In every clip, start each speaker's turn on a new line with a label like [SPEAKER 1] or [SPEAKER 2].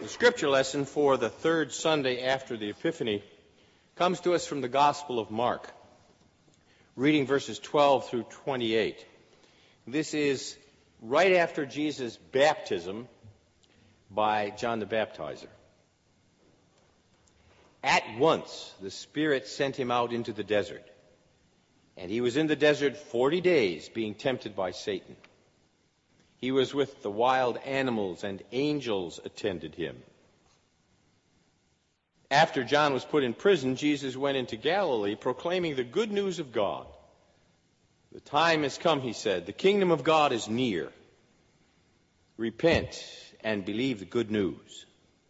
[SPEAKER 1] The scripture lesson for the third Sunday after the Epiphany comes to us from the Gospel of Mark, reading verses 12 through 28. This is right after Jesus' baptism by John the Baptizer. At once the Spirit sent him out into the desert, and he was in the desert 40 days, being tempted by Satan. He was with the wild animals, and angels attended him. After John was put in prison, Jesus went into Galilee, proclaiming the good news of God. The time has come, he said. The kingdom of God is near. Repent and believe the good news.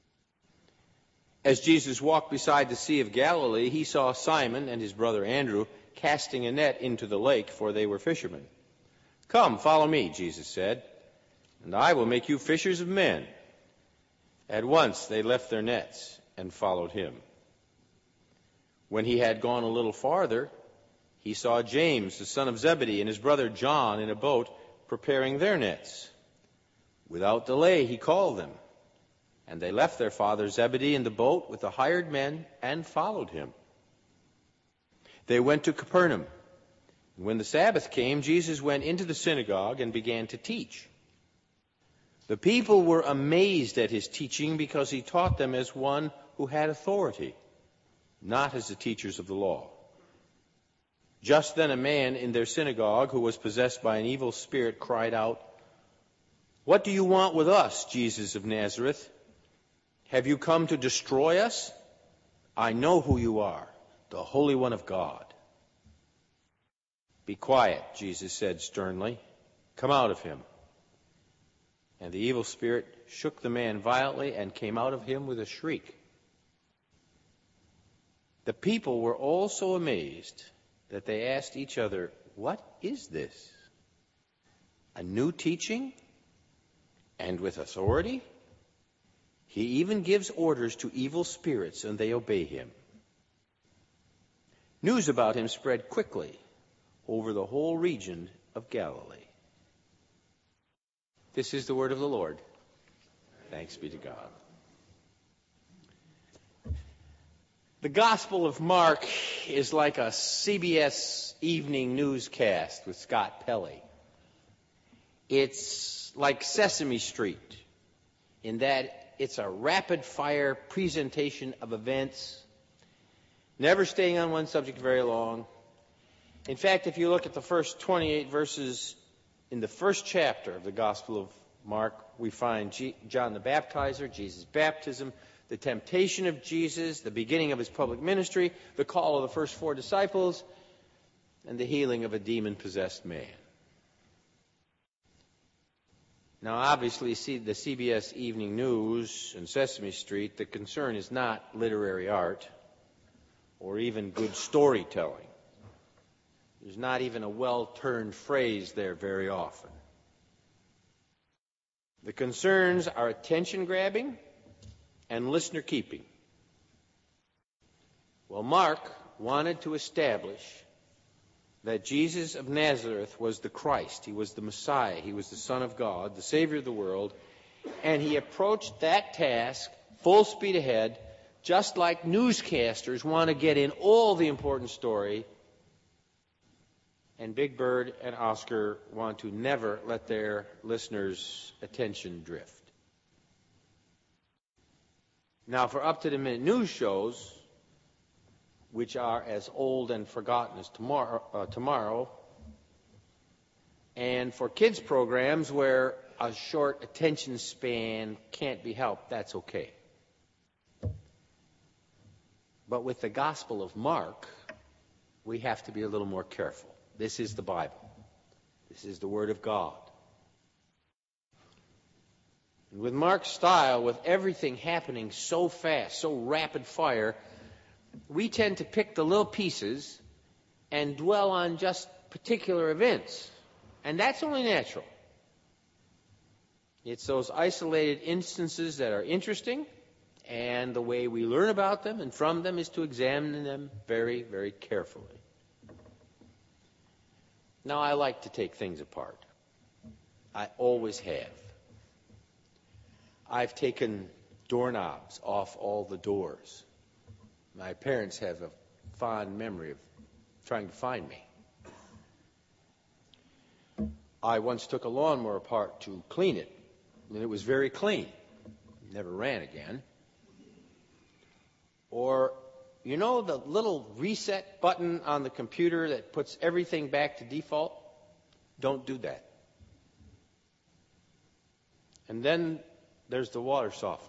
[SPEAKER 1] As Jesus walked beside the Sea of Galilee, he saw Simon and his brother Andrew casting a net into the lake, for they were fishermen. "Come, follow me," Jesus said, "and I will make you fishers of men." At once they left their nets and followed him. When he had gone a little farther, he saw James, the son of Zebedee, and his brother John in a boat preparing their nets. Without delay he called them, and they left their father Zebedee in the boat with the hired men and followed him. They went to Capernaum. And when the Sabbath came, Jesus went into the synagogue and began to teach. The people were amazed at his teaching because he taught them as one who had authority, not as the teachers of the law. Just then a man in their synagogue who was possessed by an evil spirit cried out, "What do you want with us, Jesus of Nazareth? Have you come to destroy us? I know who you are, the Holy One of God." "Be quiet," Jesus said sternly. "Come out of him." And the evil spirit shook the man violently and came out of him with a shriek. The people were all so amazed that they asked each other, "What is this? A new teaching? And with authority? He even gives orders to evil spirits, and they obey him." News about him spread quickly over the whole region of Galilee. This is the word of the Lord. Thanks be to God. The Gospel of Mark is like a CBS evening newscast with Scott Pelley. It's like Sesame Street in that it's a rapid-fire presentation of events, never staying on one subject very long. In fact, if you look at the first 28 verses in the first chapter of the Gospel of Mark, we find John the Baptizer, Jesus' baptism, the temptation of Jesus, the beginning of his public ministry, the call of the first 4 disciples, and the healing of a demon-possessed man. Now, obviously, the CBS Evening News and Sesame Street, the concern is not literary art or even good storytelling. There's not even a well-turned phrase there very often. The concerns are attention-grabbing and listener-keeping. Well, Mark wanted to establish that Jesus of Nazareth was the Christ. He was the Messiah. He was the Son of God, the Savior of the world. And he approached that task full speed ahead, just like newscasters want to get in all the important story. And Big Bird and Oscar want to never let their listeners' attention drift. Now, for up-to-the-minute news shows, which are as old and forgotten as tomorrow, and for kids' programs where a short attention span can't be helped, that's okay. But with the Gospel of Mark, we have to be a little more careful. This is the Bible. This is the Word of God. And with Mark's style, with everything happening so fast, so rapid fire, we tend to pick the little pieces and dwell on just particular events. And that's only natural. It's those isolated instances that are interesting, and the way we learn about them and from them is to examine them very, very carefully. Now, I like to take things apart. I always have. I've taken doorknobs off all the doors. My parents have a fond memory of trying to find me. I once took a lawnmower apart to clean it, and it was very clean. Never ran again. Or, you know the little reset button on the computer that puts everything back to default? Don't do that. And then there's the water softener.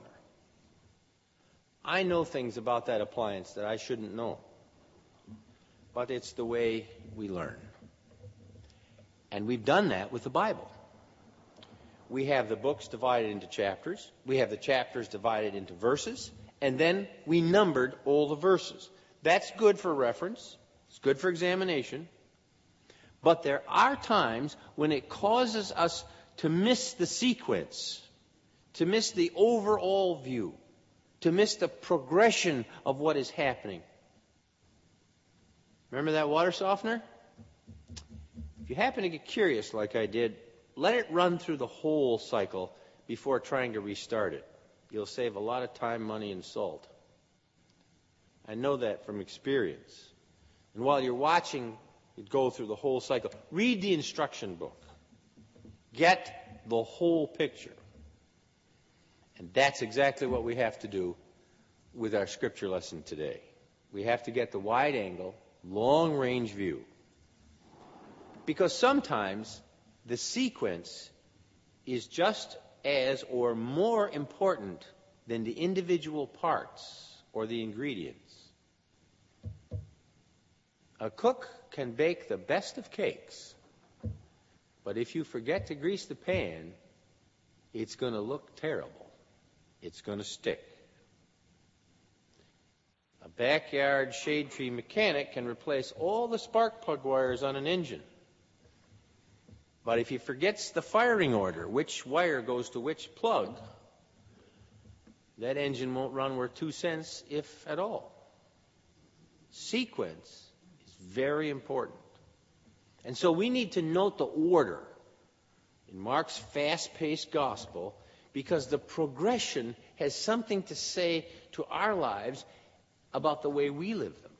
[SPEAKER 1] I know things about that appliance that I shouldn't know. But it's the way we learn. And we've done that with the Bible. We have the books divided into chapters. We have the chapters divided into verses. And then we numbered all the verses. That's good for reference. It's good for examination. But there are times when it causes us to miss the sequence, to miss the overall view, to miss the progression of what is happening. Remember that water softener? If you happen to get curious like I did, let it run through the whole cycle before trying to restart it. You'll save a lot of time, money, and salt. I know that from experience. And while you're watching it go through the whole cycle, read the instruction book. Get the whole picture. And that's exactly what we have to do with our scripture lesson today. We have to get the wide-angle, long-range view. Because sometimes the sequence is just as or more important than the individual parts or the ingredients. A cook can bake the best of cakes, but if you forget to grease the pan, it's going to look terrible. It's going to stick. A backyard shade tree mechanic can replace all the spark plug wires on an engine. But if he forgets the firing order, which wire goes to which plug, that engine won't run worth 2 cents, if at all. Sequence is very important. And so we need to note the order in Mark's fast-paced gospel, because the progression has something to say to our lives about the way we live them.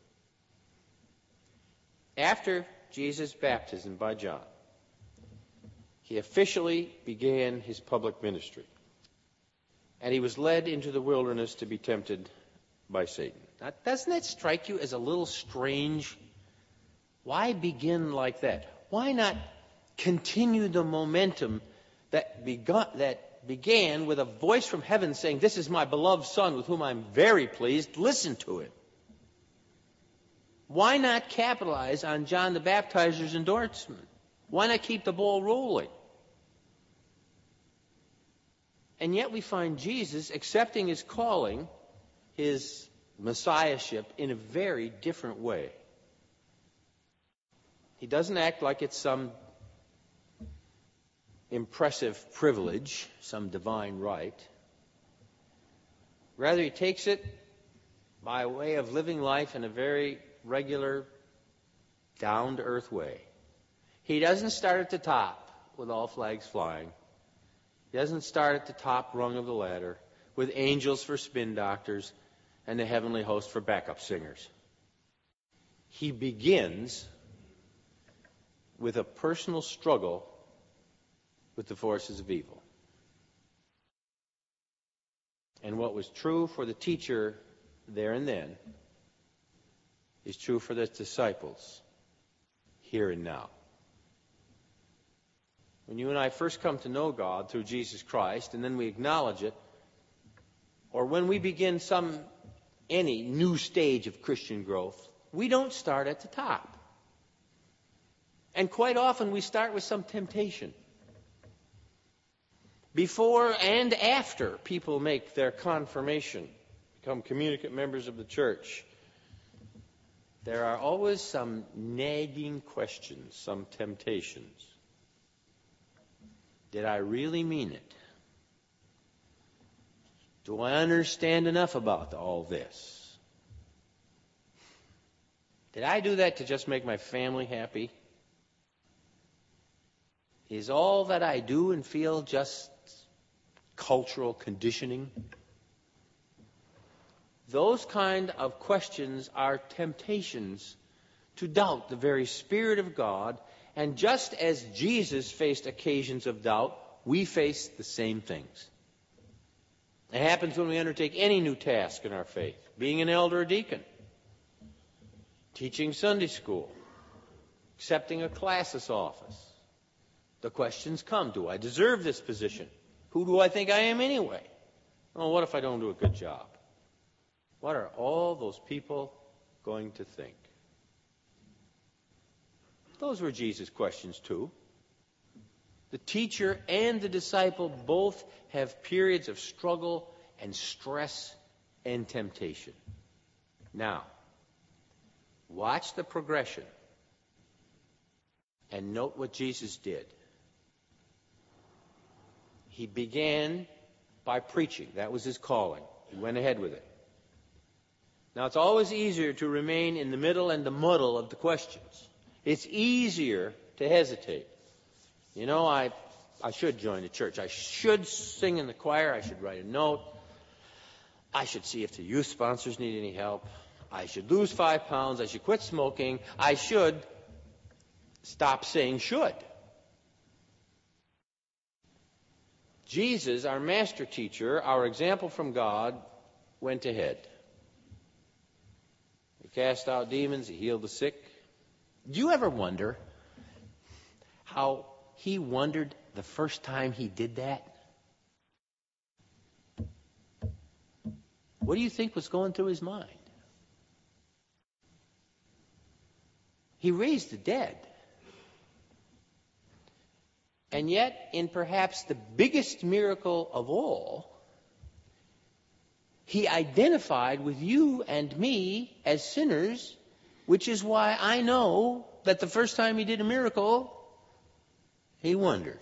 [SPEAKER 1] After Jesus' baptism by John, he officially began his public ministry. And he was led into the wilderness to be tempted by Satan. Now, doesn't that strike you as a little strange? Why begin like that? Why not continue the momentum that began with a voice from heaven saying, "This is my beloved Son with whom I'm very pleased. Listen to him." Why not capitalize on John the Baptizer's endorsement? Why not keep the ball rolling? And yet we find Jesus accepting his calling, his messiahship, in a very different way. He doesn't act like it's some impressive privilege, some divine right. Rather, he takes it by way of living life in a very regular, down-to-earth way. He doesn't start at the top with all flags flying. He doesn't start at the top rung of the ladder with angels for spin doctors and the heavenly host for backup singers. He begins with a personal struggle with the forces of evil. And what was true for the teacher there and then is true for the disciples here and now. When you and I first come to know God through Jesus Christ, and then we acknowledge it, or when we begin any new stage of Christian growth, we don't start at the top. And quite often we start with some temptation. Before and after people make their confirmation, become communicant members of the church, there are always some nagging questions, some temptations. Did I really mean it? Do I understand enough about all this? Did I do that to just make my family happy? Is all that I do and feel just cultural conditioning? those kind of questions are temptations to doubt the very Spirit of God. And just as Jesus faced occasions of doubt, we face the same things. It happens when we undertake any new task in our faith, being an elder or deacon, teaching Sunday school, accepting a classis office. The questions come: do I deserve this position? Who do I think I am anyway? Oh, what if I don't do a good job? What are all those people going to think? Those were Jesus' questions too. The teacher and the disciple both have periods of struggle and stress and temptation. Now, watch the progression and note what Jesus did. He began by preaching. That was his calling. He went ahead with it. Now, it's always easier to remain in the middle and the muddle of the questions. It's easier to hesitate. You know, I should join the church. I should sing in the choir. I should write a note. I should see if the youth sponsors need any help. I should lose 5 pounds. I should quit smoking. I should stop saying should. Jesus, our master teacher, our example from God, went ahead. He cast out demons. He healed the sick. Do you ever wonder how he wondered the first time he did that? What do you think was going through his mind? He raised the dead. And yet, in perhaps the biggest miracle of all, he identified with you and me as sinners, which is why I know that the first time he did a miracle, he wondered.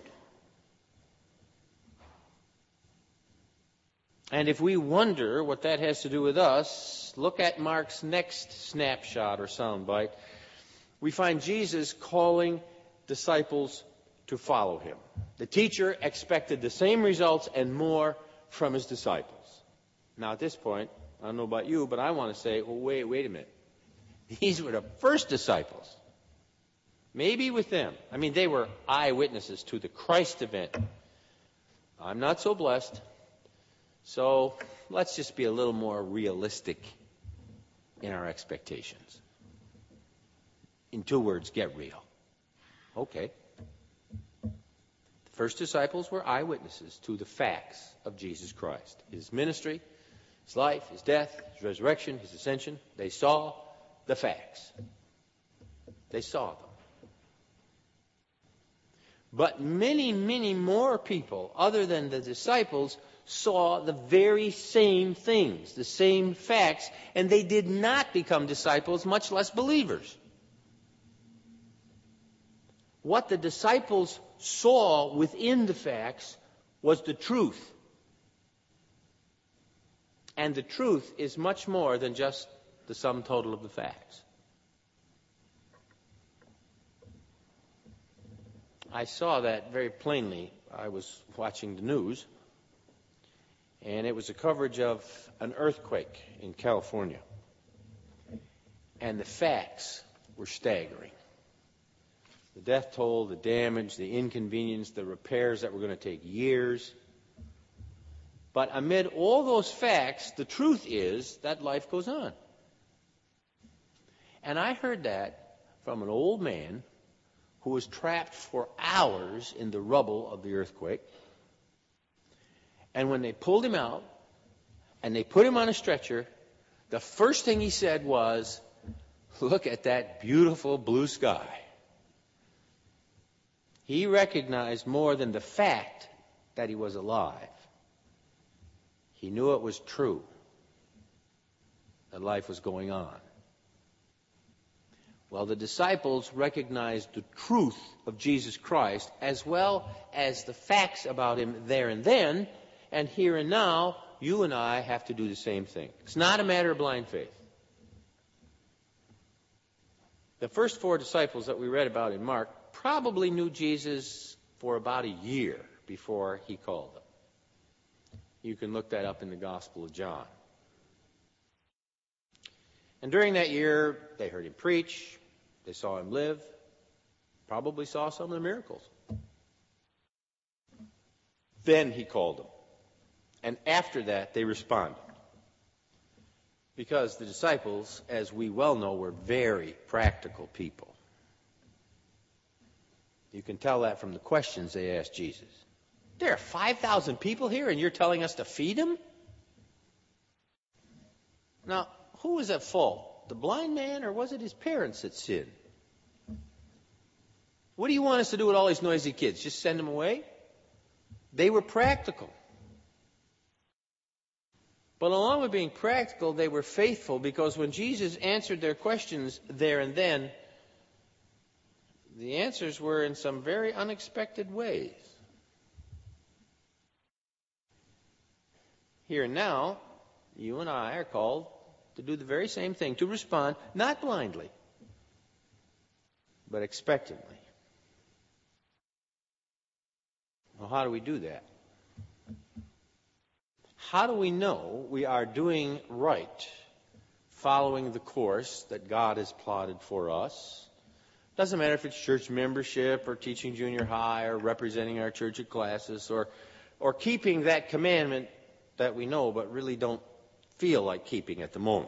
[SPEAKER 1] And if we wonder what that has to do with us, look at Mark's next snapshot or soundbite. We find Jesus calling disciples to follow him. The teacher expected the same results and more from his disciples. Now at this point, I don't know about you, but I want to say, well, wait a minute. These were the first disciples. Maybe with them. I mean, they were eyewitnesses to the Christ event. I'm not so blessed. So let's just be a little more realistic in our expectations. In 2 words, get real. Okay. The first disciples were eyewitnesses to the facts of Jesus Christ. His ministry, his life, his death, his resurrection, his ascension. They saw the facts. They saw them. But many, many more people, other than the disciples, saw the very same things, the same facts, and they did not become disciples, much less believers. What the disciples saw within the facts was the truth. And the truth is much more than just the sum total of the facts. I saw that very plainly. I was watching the news, and it was a coverage of an earthquake in California. And the facts were staggering. The death toll, the damage, the inconvenience, the repairs that were going to take years. But amid all those facts, the truth is that life goes on. And I heard that from an old man who was trapped for hours in the rubble of the earthquake. And when they pulled him out and they put him on a stretcher, the first thing he said was, "Look at that beautiful blue sky." He recognized more than the fact that he was alive. He knew it was true, that life was going on. Well, the disciples recognized the truth of Jesus Christ as well as the facts about him there and then, and here and now, you and I have to do the same thing. It's not a matter of blind faith. The first 4 disciples that we read about in Mark probably knew Jesus for about a year before he called them. You can look that up in the Gospel of John. And during that year, they heard him preach, they saw him live, probably saw some of the miracles. Then he called them. And after that, they responded. Because the disciples, as we well know, were very practical people. You can tell that from the questions they asked Jesus. There are 5,000 people here and you're telling us to feed them? Now, who was at fault? The blind man, or was it his parents that sinned? What do you want us to do with all these noisy kids? Just send them away? They were practical. But along with being practical, they were faithful, because when Jesus answered their questions there and then, the answers were in some very unexpected ways. Here and now, you and I are called to do the very same thing, to respond, not blindly, but expectantly. Well, how do we do that? How do we know we are doing right, following the course that God has plotted for us? Doesn't matter if it's church membership or teaching junior high or representing our church at classes or keeping that commandment that we know but really don't feel like keeping at the moment.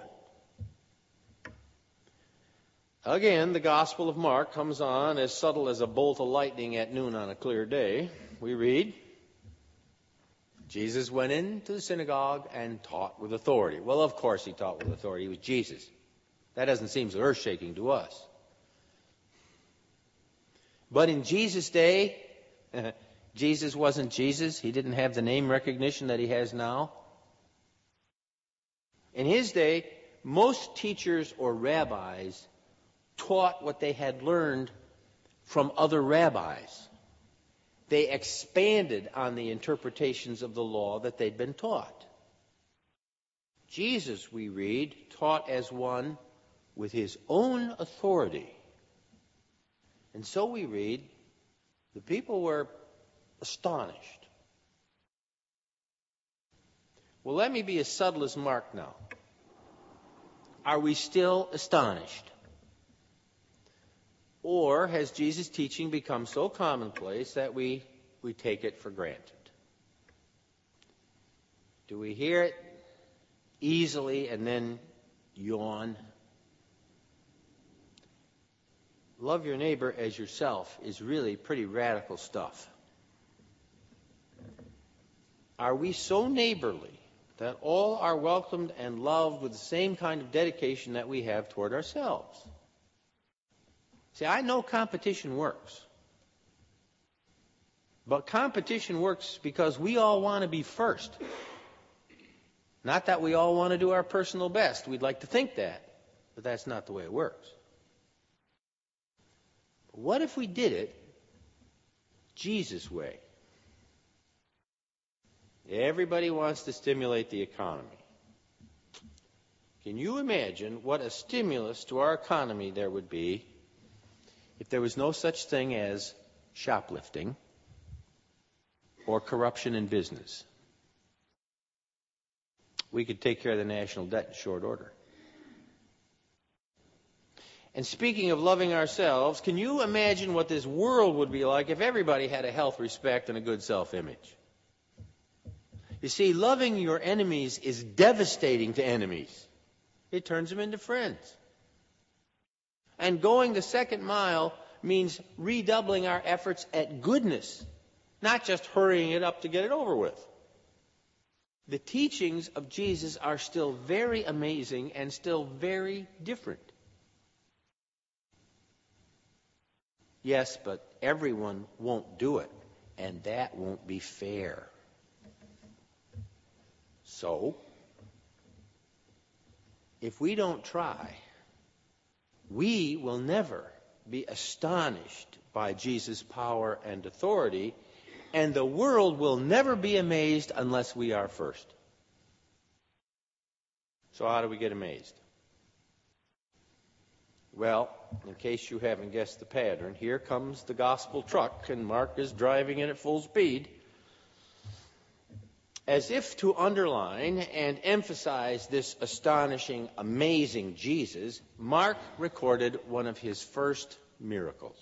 [SPEAKER 1] Again, the Gospel of Mark comes on as subtle as a bolt of lightning at noon on a clear day. We read, Jesus went into the synagogue and taught with authority. Well, of course he taught with authority. He was Jesus. That doesn't seem so earth-shaking to us. But in Jesus' day, Jesus wasn't Jesus. He didn't have the name recognition that he has now. In his day, most teachers or rabbis taught what they had learned from other rabbis. They expanded on the interpretations of the law that they'd been taught. Jesus, we read, taught as one with his own authority. And so we read, the people were astonished. Well, let me be as subtle as Mark now. Are we still astonished? Or has Jesus' teaching become so commonplace that we take it for granted? Do we hear it easily and then yawn? Love your neighbor as yourself is really pretty radical stuff. Are we so neighborly that all are welcomed and loved with the same kind of dedication that we have toward ourselves? See, I know competition works. But competition works because we all want to be first. Not that we all want to do our personal best. We'd like to think that, but that's not the way it works. What if we did it Jesus' way? Everybody wants to stimulate the economy. Can you imagine what a stimulus to our economy there would be if there was no such thing as shoplifting or corruption in business? We could take care of the national debt in short order. And speaking of loving ourselves, can you imagine what this world would be like if everybody had a health, respect, and a good self-image? You see, loving your enemies is devastating to enemies. It turns them into friends. And going the second mile means redoubling our efforts at goodness, not just hurrying it up to get it over with. The teachings of Jesus are still very amazing and still very different. Yes, but everyone won't do it, and that won't be fair. So, if we don't try, we will never be astonished by Jesus' power and authority, and the world will never be amazed unless we are first. So how do we get amazed? Well, in case you haven't guessed the pattern, here comes the gospel truck, and Mark is driving it at full speed. As if to underline and emphasize this astonishing, amazing Jesus, Mark recorded one of his first miracles.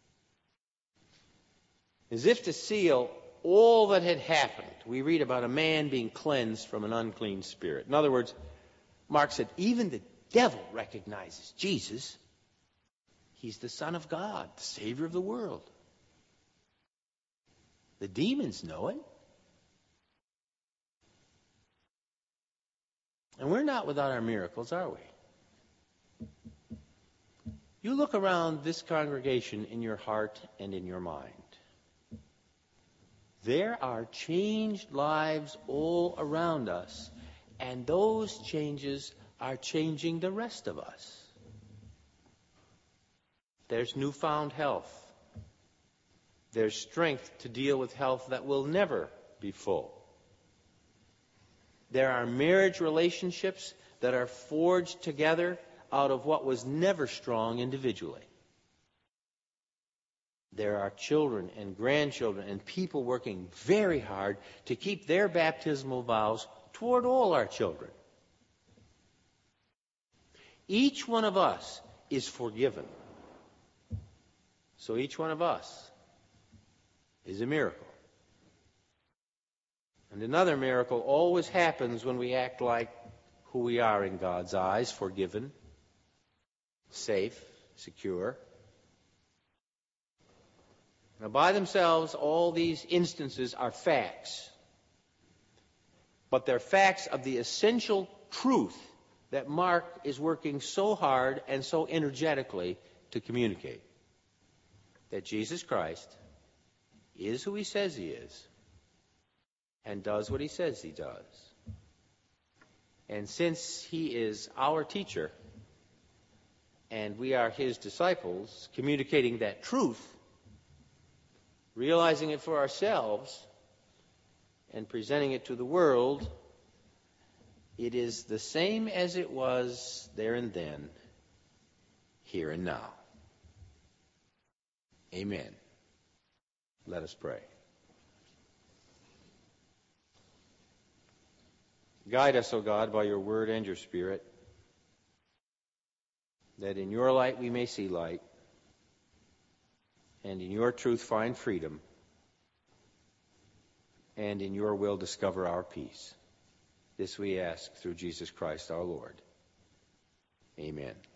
[SPEAKER 1] As if to seal all that had happened, we read about a man being cleansed from an unclean spirit. In other words, Mark said, even the devil recognizes Jesus. He's the Son of God, the Savior of the world. The demons know it. And we're not without our miracles, are we? You look around this congregation in your heart and in your mind. There are changed lives all around us, and those changes are changing the rest of us. There's newfound health. There's strength to deal with health that will never be full. There are marriage relationships that are forged together out of what was never strong individually. There are children and grandchildren and people working very hard to keep their baptismal vows toward all our children. Each one of us is forgiven. So each one of us is a miracle. And another miracle always happens when we act like who we are in God's eyes, forgiven, safe, secure. Now, by themselves, all these instances are facts. But they're facts of the essential truth that Mark is working so hard and so energetically to communicate. That Jesus Christ is who he says he is and does what he says he does. And since he is our teacher and we are his disciples, communicating that truth, realizing it for ourselves, and presenting it to the world, it is the same as it was there and then, here and now. Amen. Let us pray. Guide us, O God, by your word and your spirit, that in your light we may see light, and in your truth find freedom, and in your will discover our peace. This we ask through Jesus Christ our Lord. Amen.